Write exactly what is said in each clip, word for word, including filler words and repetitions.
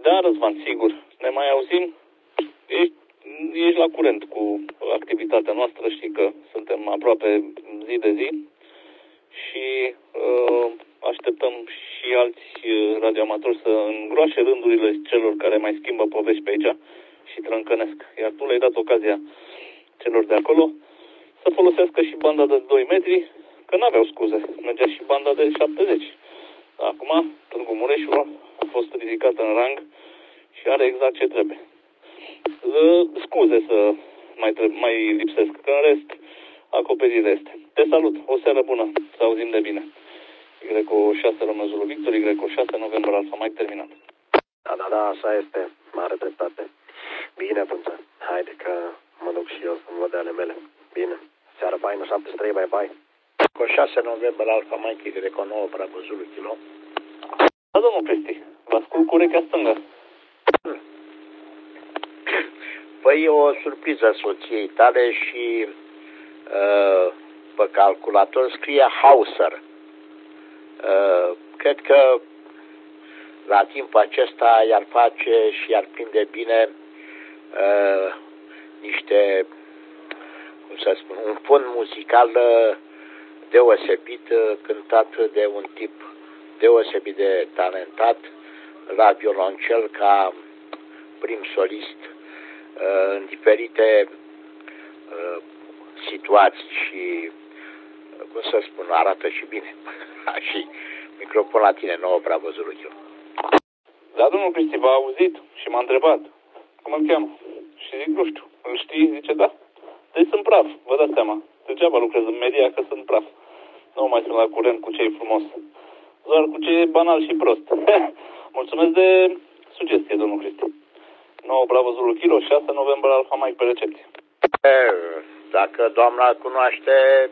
Da, Răzvan, sigur. Ne mai auzim? Ești, ești la curent cu activitatea noastră, știi că suntem aproape zi de zi și uh, așteptăm și alți radioamatori să îngroașe rândurile celor care mai schimbă povești pe aici și trâncănesc. Iar tu le-ai dat ocazia celor de acolo să folosească și banda de doi metri, că n-aveau scuze. Mergea și banda de șaptezeci. Acum, Târgu Mureșului a fost ridicat în rang și are exact ce trebuie. Scuze să mai, trebuie, mai lipsesc, că în rest acoperire este. Te salut, o seară bună, să auzim de bine. Y șase Romeo Victor, Y șase November Alfa Mike, terminat. Da, da, da, așa este, mare dreptate. Bine atunci, haide că mă duc și eu să-mi văd de ale mele. Bine, seara faină, șaptezeci și trei, bye bye. Cu șase November Alfa Mike, Y nouă Bravo Zulu Kilo. Da, domnul Cristi, vă ascult cu urechea stângă. Păi o surpriză soției tale și uh, pe calculator scrie Hauser. Uh, cred că la timpul acesta i-ar face și i-ar prinde bine uh, niște, cum să spun, un fond muzical uh, deosebit, uh, cântat de un tip deosebit de talentat la violoncel ca prim solist uh, în diferite uh, situații și, uh, cum să spun, arată și bine. Și microfon la tine, nouă Bravo Zulu Kilo. Da, domnul Cristi, v-a auzit și m-a întrebat cum îl cheamă. Și zic, nu știu, îl știi? Zice, da. Deci sunt praf, vă dați seama. Degeaba lucrez în media că sunt praf. Nu mai sunt la curent cu ce e frumos. Doar cu ce e banal și prost. Mulțumesc de sugestie, domnul Cristi. nouă Bravo Zulu Kilo, șase November Alfa Mike pe recepție. Dacă doamna cunoaște,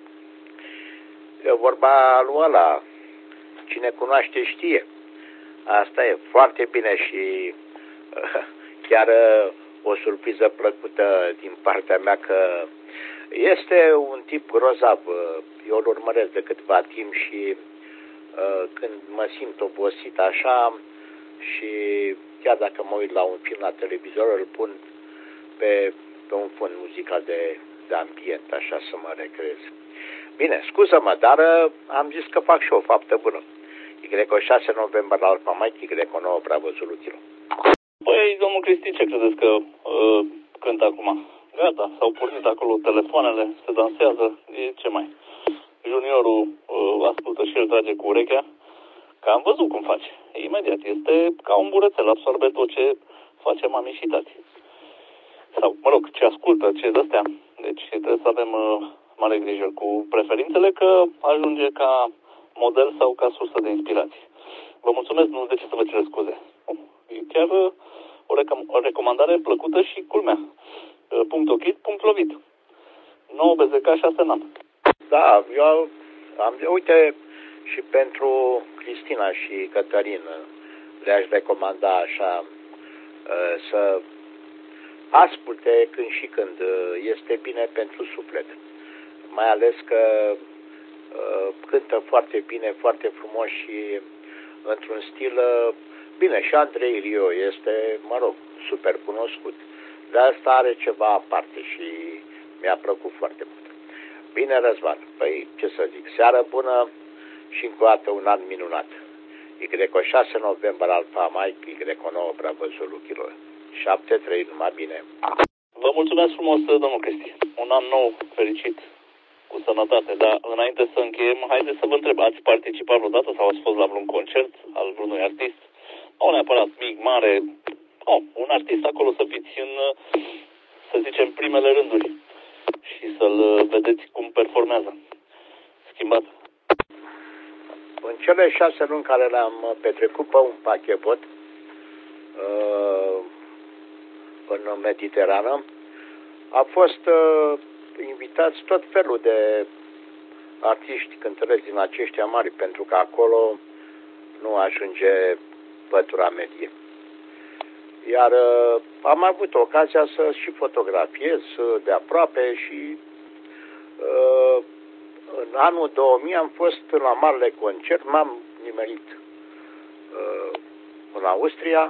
e vorba lui ăla. Cine cunoaște știe. Asta e foarte bine și chiar o surpriză plăcută din partea mea că este un tip grozav. Eu îl urmăresc de câtva timp și când mă simt obosit așa și chiar dacă mă uit la un film la televizor, îl pun pe, pe un fond muzical de, de ambient, așa să mă recreez. Bine, scuză-mă, dar am zis că fac și o faptă bună. Y șase November Alfa Mike, Y nouă Bravo Zulu Kilo. Păi, domnul Cristi, ce credeți că uh, cânt acum? Gata, s-au pornit acolo telefoanele, se dansează, e ce mai. Juniorul uh, ascultă și el, trage cu urechea, că am văzut cum face. Imediat, este ca un burățel, absorbe tot ce face mami și tati. Sau, mă rog, ce ascultă, ce de-astea. Deci trebuie să avem uh, mare grijă cu preferințele, că ajunge ca model sau ca sursă de inspirație. Vă mulțumesc, nu de ce să vă cer scuze. E chiar uh, o, recom- o recomandare plăcută și culmea. Uh, punct ochit, punct lovit. nouă B Z K șase N A M. Da, eu am, uite, și pentru Cristina și Cătălin le-aș recomanda așa să asculte când și când, este bine pentru suflet. Mai ales că cântă foarte bine, foarte frumos și într-un stil bine. Și Andrei Rio este, mă rog, super cunoscut. De asta are ceva aparte și mi-a plăcut foarte mult. Bine, Răzvan, păi ce să zic, seară bună și încă o dată un an minunat. Y șase November Alfa Mike, Y nouă Bravo Zulu Kilo. șapte trei, numai bine. Vă mulțumesc frumos, domnul Cristi. Un an nou fericit, cu sănătate, dar înainte să încheiem, haideți să vă întreb, ați participat vreodată sau ați fost la vreun concert al vreunui artist? Nu neapărat mic, mare, oh, un artist acolo să fiți în, să zicem, primele rânduri și să-l vedeți cum performează. Schimbat. În cele șase luni care le-am petrecut pe un pachebot uh, în Mediterană, a fost uh, invitați tot felul de artiști cântăreți din aceștia mari, pentru că acolo nu ajunge pătura medie. Iar uh, am avut ocazia să și fotografiez de aproape și uh, în anul două mii am fost la marele concert, m-am nimerit uh, în Austria,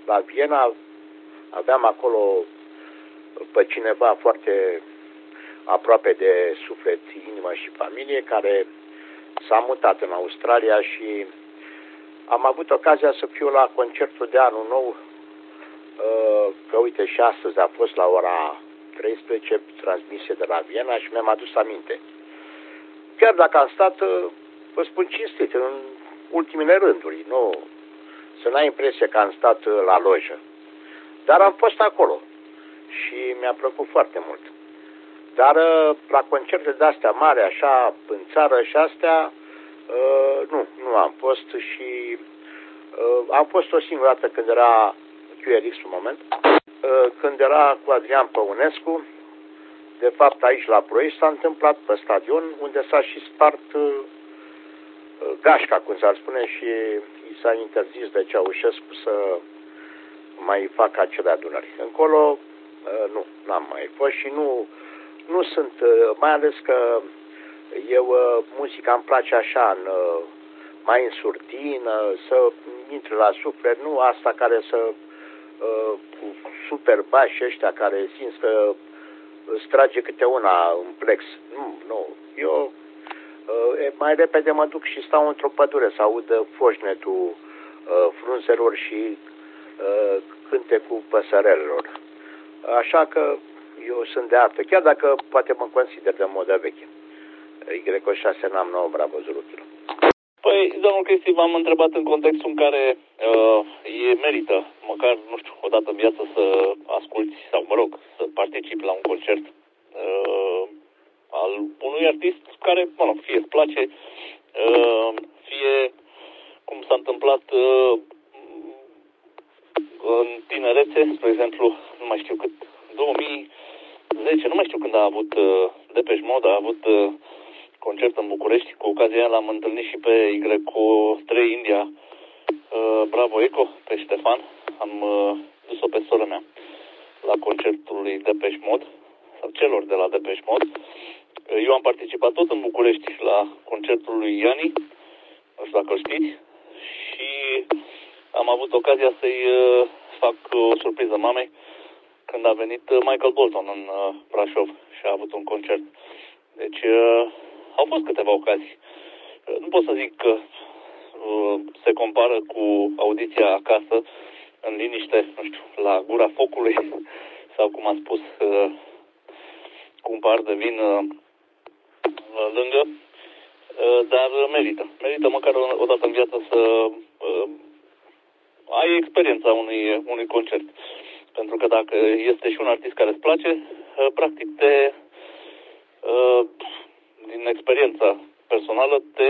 la Viena aveam acolo pe cineva foarte aproape de suflet, inimă și familie, care s-a mutat în Australia și am avut ocazia să fiu la concertul de anul nou, că uite și astăzi a fost la ora treisprezece transmisie de la Viena și mi-am adus aminte. Chiar dacă am stat, vă spun cinstit, în ultimele rânduri, nu, să n-ai impresie că am stat la lojă. Dar am fost acolo și mi-a plăcut foarte mult. Dar la concerte de-astea mari, așa, în țară și astea, nu, nu am fost și am fost o singură dată când era Q R X un moment, când era cu Adrian Păunescu. De fapt, aici la Ploiești s-a întâmplat pe stadion, unde s-a și spart gașca, cum s-ar spune, și i s-a interzis de Ceaușescu să mai facă acele adunări. Încolo, nu, n-am mai fost și nu, nu sunt, mai ales că eu, muzica îmi place așa, în, mai în surtină, să intre la suflet, nu asta care să, cu super bași ăștia care simți că îți trage câte una în plex. Nu, nu. Eu mai repede mă duc și stau într-o pădure să aud foșnetul frunzelor și cântecul păsărelelor. Așa că eu sunt de artă, chiar dacă poate mă consider de modă veche. Y O șase n-am nouă, bravo, Zulu Kilo. Păi, domnul Cristi, v-am întrebat în contextul în care uh, e merită, măcar, nu știu, o dată în viață să asculti sau, mă rog, să participi la un concert uh, al unui artist care, mă rog, fie îți place, uh, fie, cum s-a întâmplat uh, în tinerețe, spre exemplu, nu mai știu cât, două mii zece, nu mai știu când a avut uh, Depeche Mode, a avut uh, concert în București. Cu ocazia aia l-am întâlnit și pe Y O trei India, uh, Bravo Eco, pe Ștefan. Am uh, dus-o pe sora mea la concertul lui Depeche Mode, sau celor de la Depeche Mode. Uh, eu am participat tot în București la concertul lui Iani, nu știu dacă îl știți, și am avut ocazia să-i uh, fac o surpriză mamei când a venit Michael Bolton în uh, Brașov și a avut un concert. Deci uh, au fost câteva ocazii. Uh, nu pot să zic că uh, se compară cu audiția acasă, în liniște, nu știu, la gura focului, sau cum a spus, uh, cu un par de vin uh, lângă, uh, dar merită. Merită măcar o, o dată în viață să uh, ai experiența unui, unui concert. Pentru că dacă este și un artist care îți place, practic te, din experiența personală, te,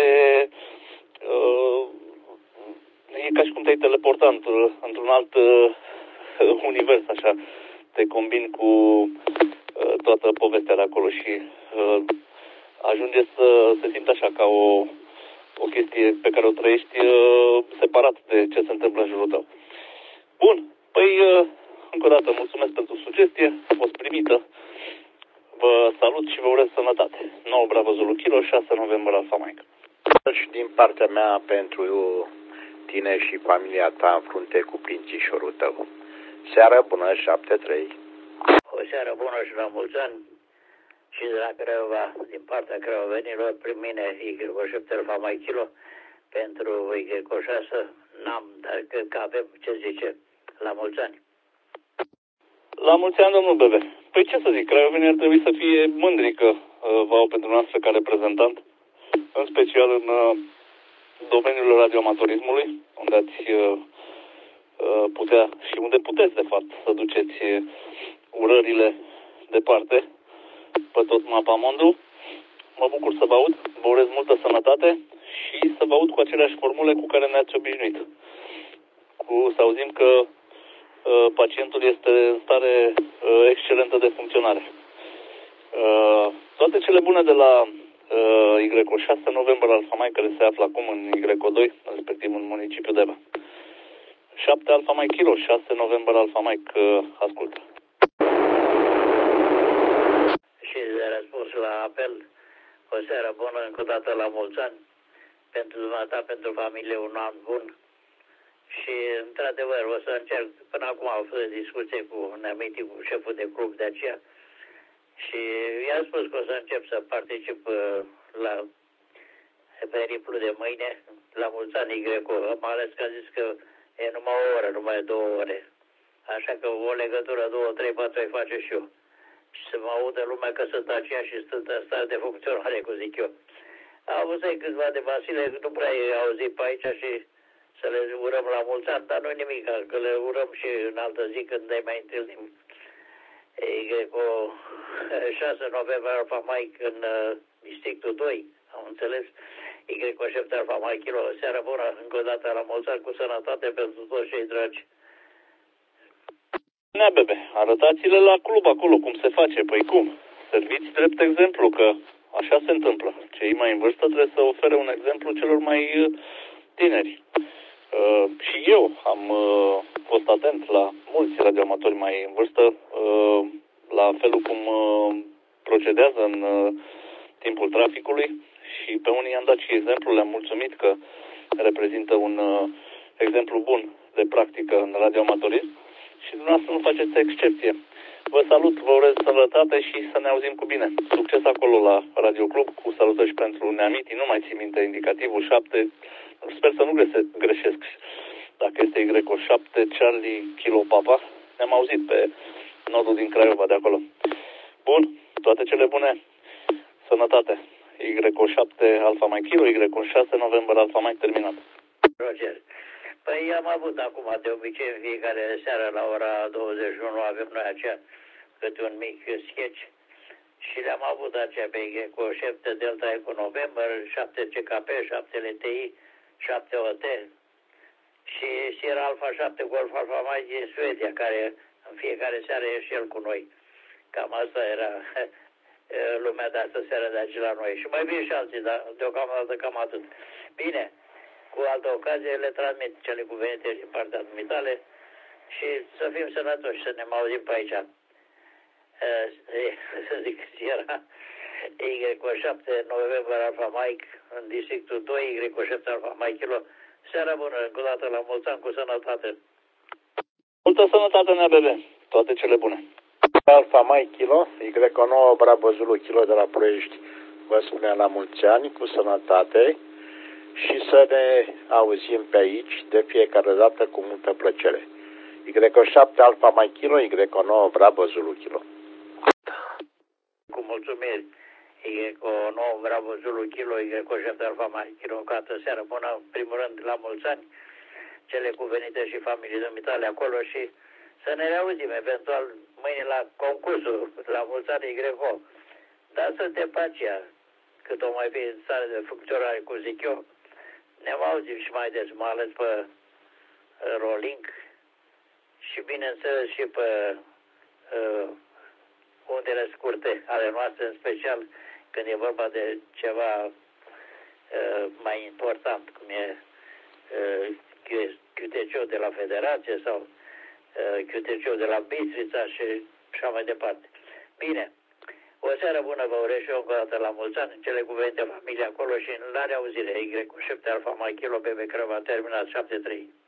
e ca și cum te-ai teleportat într-un alt univers, așa, te combini cu toată povestea de acolo și ajunge să se simți așa ca o, o chestie pe care o trăiești separat de ce se întâmplă în jurul tău. Bun, păi încă o dată mulțumesc pentru sugestie, a fost primită. Vă salut și vă urez sănătate. nouă Bravo Zulu Kilo, șase noiembrie Alfa Mike. Și din partea mea pentru tine și familia ta în frunte cu prințișorul tău. Seară bună, șapte trei. O seară bună și la mulți ani. Și de la Craiova, din partea craiovenilor, prin mine Y O șapte Alfa Mike Kilo, pentru Y O șase n-am, dar cred că avem, ce zice, la mulți ani. La mulți ani, domnul Bebe. Păi ce să zic, craiovenii ar trebui să fie mândri că uh, vă au pentru noastră ca reprezentant, în special în uh, domeniul radioamatorismului, unde ați uh, uh, putea și unde puteți, de fapt, să duceți uh, urările departe pe tot mapamondul. Mă bucur să vă aud, vă urez multă sănătate și să vă aud cu aceleași formule cu care ne-ați obișnuit. Cu să auzim că uh, pacientul este în stare uh, excelentă de funcționare. Uh, toate cele bune de la uh, Y O șase noiembrie Alfa Mike, care se află acum în Y O doi, respectiv în municipiul Deva. șapte Alfa Mike Kilo, șase noiembrie Alfa Mike, uh, ascultă. Și de răspuns la apel, o seară bună încă o dată la mulți ani, pentru dumneata, pentru familie un an bun Și, într-adevăr, o să încerc, până acum am fost discuție cu neamiti, cu șeful de club de aceea, și i-am spus că o să încep să particip la periplu de mâine, la mulți ani Greco, mai ales că a zis că e numai o oră, numai două ore. Așa că o legătură, două, trei, patru, îi face și eu. Și să mă audă lumea că sunt aceea și sunt în stare de funcționare, cum zic eu. Am avut să-i câțiva de Vasile, nu prea i auzit pe aici și să le urăm la mulți ani, dar nu-i nimic, că le urăm și în altă zi când ne mai întâlnim. E cu șase noiembrie Alfa Mike în uh, districtul doi, am înțeles. Y cu șapte Alfa Mike Kilo, seară bună, încă o dată la mulți ani, cu sănătate pentru toți cei dragi. Nea bebe, arătați-le la club acolo cum se face, păi cum? Serviți drept exemplu, că așa se întâmplă. Cei mai în vârstă trebuie să ofere un exemplu celor mai tineri. Uh, și eu am uh, fost atent la mulți radioamatori mai în vârstă, uh, la felul cum uh, procedează în uh, timpul traficului și pe unii i-am dat și exemplu, le-am mulțumit că reprezintă un uh, exemplu bun de practică în radioamatorism și dumneavoastră nu faceți excepție. Vă salut, vă urez sănătate și să ne auzim cu bine. Succes acolo la Radio Club, cu salutări și pentru neamiti, nu mai țin minte indicativul șapte, sper să nu greșe, greșesc dacă este Y șapte, Charlie, Kilo, Papa. Ne-am auzit pe nodul din Craiova de acolo. Bun, toate cele bune, sănătate. Y șapte, Alfa Mike Kilo, Y șase, November, Alfa Mike, terminat. Roger. Păi am avut acum, de obicei, în fiecare seară la ora douăzeci și unu avem noi aceea câte un mic sketch și le-am avut aceea pe cu șapte Delta Eco November, șapte C K P, șapte L T I, șapte O T și Sierra Alpha șapte Golf Alpha Mike din Suedia, care în fiecare seară e și el cu noi. Cam asta era lumea de astă seară de aici la noi. Și mai vin și alții, dar deocamdată cam atât. Bine. Cu altă ocazie le transmit cele cuvenite din partea dumitale și să fim sănătoși, să ne mai auzim pe aici. Să zic, era Y șapte November Alfa Mike în districtul doi, Y șapte Alfa Mike Kilo. Seara bună, încă o dată la mulți ani, cu sănătate. Multă sănătate, nea bebe, toate cele bune. Alfa Mike Kilo, Y nouă Bravo Zulu Kilo de la Ploiești, vă spuneam la mulți ani, cu sănătate. Și să ne auzim pe aici de fiecare dată cu multă plăcere. Y șapte Alfa Mike Kilo, Y nouă Bravo Zulu Kilo. Cu mulțumiri. Y nouă Bravo Zulu Kilo, Y șapte Alfa Mike Kilo. Ca atât seară bună, în primul rând la mulți ani, cele cuvenite și familii dumitale acolo și să ne reauzim eventual mâine la concursul la mulți ani Y O. Dar suntem pe aceea, cât o mai fie în stare de funcționare, cum zic eu. Ne-am auzit și mai des, mai ales pe uh, Rolling și bineînțeles și pe uh, undele scurte ale noastre, în special când e vorba de ceva uh, mai important, cum e uh, Q T C de la Federație sau uh, Q T C de la Bistrița și așa mai departe. Bine. O seară bună vă urez și eu încă o dată la mulți ani, cele cuvinte familie acolo și în la reauzire, Y șapte Alfa Mike Kilo, B B Crăva, terminat șapte trei.